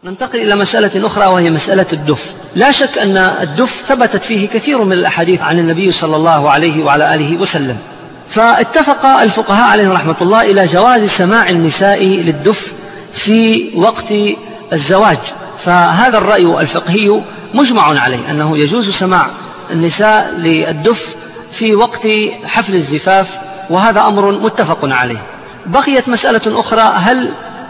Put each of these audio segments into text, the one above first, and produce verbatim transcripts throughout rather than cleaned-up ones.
ننتقل إلى مسألة أخرى وهي مسألة الدف. لا شك أن الدف ثبتت فيه كثير من الأحاديث عن النبي صلى الله عليه وعلى آله وسلم، فاتفق الفقهاء عليهم رحمة الله إلى جواز سماع النساء للدف في وقت الزواج. فهذا الرأي الفقهي مجمع عليه أنه يجوز سماع النساء للدف في وقت حفل الزفاف، وهذا أمر متفق عليه. بقيت مسألة أخرى، هل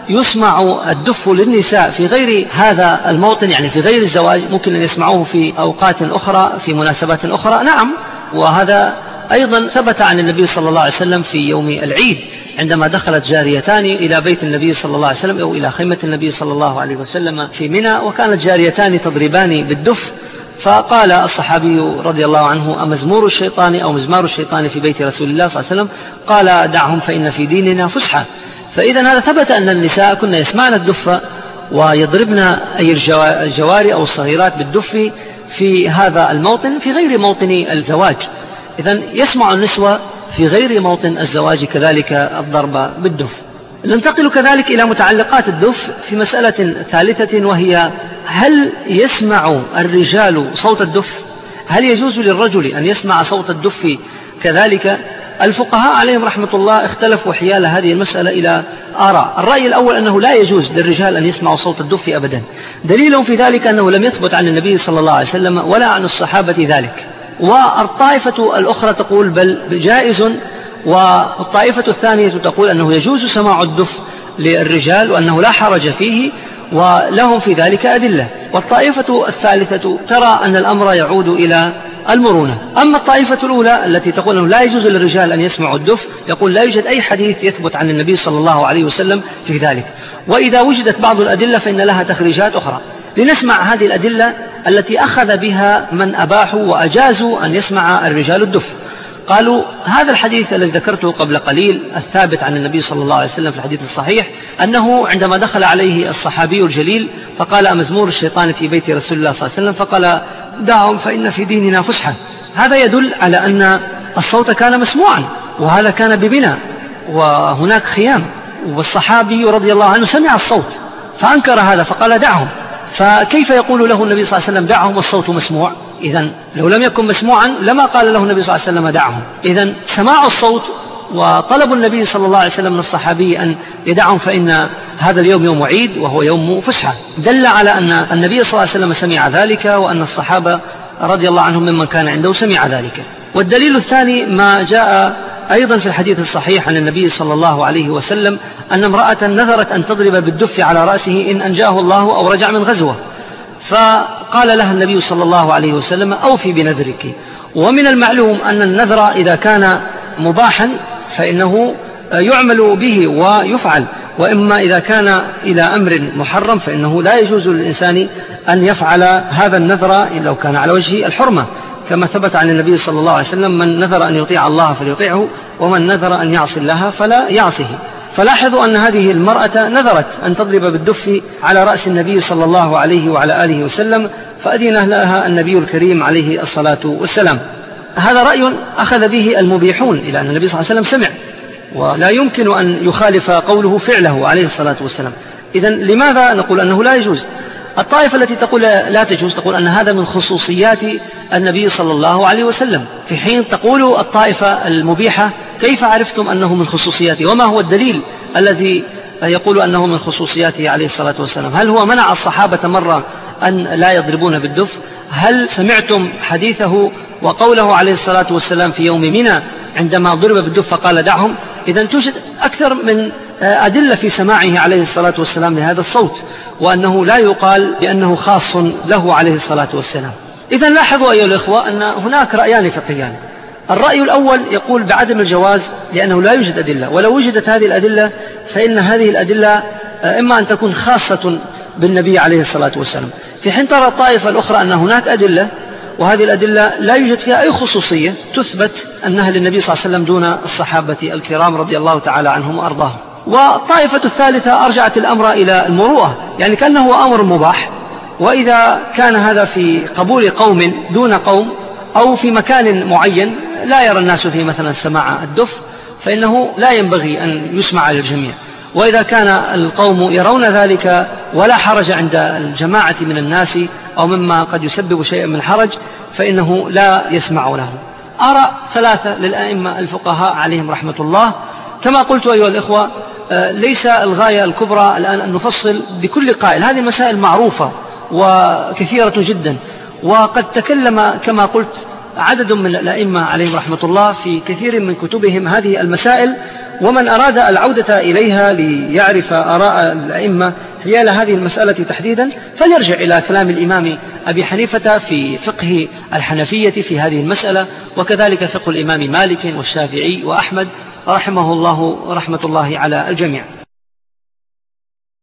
يسمع الدف للنساء في غير هذا الموطن، يعني في غير الزواج؟ ممكن أن يسمعوه في أوقات أخرى في مناسبات أخرى. نعم، وهذا أيضا ثبت عن النبي صلى الله عليه وسلم في يوم العيد عندما دخلت جاريتان إلى بيت النبي صلى الله عليه وسلم أو إلى خيمة النبي صلى الله عليه وسلم في منى، وكانت جاريتان تضربان بالدف، فقال الصحابي رضي الله عنه: أمزمور الشيطان أو مزمار الشيطان في بيت رسول الله صلى الله عليه وسلم؟ قال: دعهم فإن في ديننا فسحة. فإذا هذا ثبت أن النساء كن يسمعن الدف ويضربن أي الجواري أو الصغيرات بالدف في هذا الموطن في غير موطن الزواج. إذن يسمع النسوة في غير موطن الزواج كذلك الضرب بالدف. ننتقل كذلك إلى متعلقات الدف في مسألة ثالثة، وهي: هل يسمع الرجال صوت الدف؟ هل يجوز للرجل أن يسمع صوت الدف كذلك؟ الفقهاء عليهم رحمة الله اختلفوا حيال هذه المسألة إلى آراء. الرأي الأول أنه لا يجوز للرجال أن يسمعوا صوت الدف أبدا، دليلهم في ذلك أنه لم يثبت عن النبي صلى الله عليه وسلم ولا عن الصحابة ذلك. والطائفة الأخرى تقول بل جائز، والطائفة الثانية تقول أنه يجوز سماع الدف للرجال وأنه لا حرج فيه ولهم في ذلك أدلة. والطائفة الثالثة ترى أن الأمر يعود إلى المرونة. أما الطائفة الأولى التي تقول أنه لا يجوز للرجال أن يسمعوا الدف، يقول لا يوجد أي حديث يثبت عن النبي صلى الله عليه وسلم في ذلك، وإذا وجدت بعض الأدلة فإن لها تخريجات أخرى. لنسمع هذه الأدلة التي أخذ بها من أباحوا وأجازوا أن يسمع الرجال الدف. قالوا: هذا الحديث الذي ذكرته قبل قليل الثابت عن النبي صلى الله عليه وسلم في الحديث الصحيح، أنه عندما دخل عليه الصحابي الجليل فقال: أمزمور الشيطان في بيت رسول الله صلى الله عليه وسلم؟ فقال: دعهم فإن في ديننا فسحة. هذا يدل على أن الصوت كان مسموعا، وهذا كان ببناء وهناك خيام، والصحابي رضي الله عنه سمع الصوت فأنكر هذا فقال: دعهم. فكيف يقول له النبي صلى الله عليه وسلم: دعهم والصوت مسموع؟ إذن لو لم يكن مسموعا لما قال له النبي صلى الله عليه وسلم: دعهم. إذن سماع الصوت وطلب النبي صلى الله عليه وسلم من الصحابي أن يدعهم فإن هذا اليوم يوم عيد وهو يوم فسحة، دل على أن النبي صلى الله عليه وسلم سمع ذلك، وأن الصحابة رضي الله عنهم ممن كان عنده سمع ذلك. والدليل الثاني ما جاء أيضا في الحديث الصحيح عن النبي صلى الله عليه وسلم أن امرأة نذرت أن تضرب بالدف على رأسه إن أنجاه الله أو رجع من غزوة، فقال لها النبي صلى الله عليه وسلم: أوفي بنذرك. ومن المعلوم أن النذر إذا كان مباحا فإنه يعمل به ويفعل، وإما إذا كان إلى أمر محرم فإنه لا يجوز للإنسان أن يفعل هذا النذر لو كان على وجه الحرمة، كما ثبت عن النبي صلى الله عليه وسلم: من نذر أن يطيع الله فليطيعه، ومن نذر أن يعصي الله فلا يعصيه. فلاحظوا أن هذه المرأة نذرت أن تضرب بالدف على رأس النبي صلى الله عليه وعلى آله وسلم، فأذن لها النبي الكريم عليه الصلاة والسلام. هذا رأي أخذ به المبيحون إلى أن النبي صلى الله عليه وسلم سمع، ولا يمكن أن يخالف قوله فعله عليه الصلاة والسلام. إذن لماذا نقول أنه لا يجوز؟ الطائفة التي تقول لا تجوز تقول أن هذا من خصوصيات النبي صلى الله عليه وسلم، في حين تقول الطائفة المبيحة: كيف عرفتم أنه من خصوصياته؟ وما هو الدليل الذي يقول أنه من خصوصياته عليه الصلاة والسلام؟ هل هو منع الصحابة مرة أن لا يضربون بالدف؟ هل سمعتم حديثه وقوله عليه الصلاة والسلام في يوم منى عندما ضرب بالدف فقال: دعهم؟ إذن توجد أكثر من أدلة في سماعه عليه الصلاة والسلام لهذا الصوت، وأنه لا يقال بأنه خاص له عليه الصلاة والسلام. إذن لاحظوا أيها الإخوة أن هناك رأيان فقهيان. الرأي الأول يقول بعدم الجواز لأنه لا يوجد أدلة، ولو وجدت هذه الأدلة فإن هذه الأدلة إما أن تكون خاصة بالنبي عليه الصلاة والسلام، في حين ترى الطائفة الأخرى أن هناك أدلة وهذه الأدلة لا يوجد فيها أي خصوصية تثبت أنها للنبي صلى الله عليه وسلم دون الصحابة الكرام رضي الله تعالى عنهم وأرضاهم. والطائفة الثالثة أرجعت الأمر إلى المروءة، يعني كأنه أمر مباح، وإذا كان هذا في قبول قوم دون قوم أو في مكان معين لا يرى الناس فيه مثلا سماع الدف فإنه لا ينبغي أن يسمع للجميع. وإذا كان القوم يرون ذلك ولا حرج عند الجماعة من الناس أو مما قد يسبب شيئا من الحرج فإنه لا يسمعونه. آراء ثلاثة للأئمة الفقهاء عليهم رحمة الله. كما قلت أيها الإخوة، ليس الغاية الكبرى الآن أن نفصل بكل قائل، هذه المسائل معروفة وكثيرة جدا، وقد تكلم كما قلت عدد من الأئمة عليهم رحمة الله في كثير من كتبهم هذه المسائل، ومن أراد العودة إليها ليعرف آراء الأئمة حيال هذه المسألة تحديدا فليرجع إلى كلام الإمام أبي حنيفة في فقه الحنفية في هذه المسألة، وكذلك فقه الإمام مالك والشافعي وأحمد رحمه الله رحمة الله على الجميع.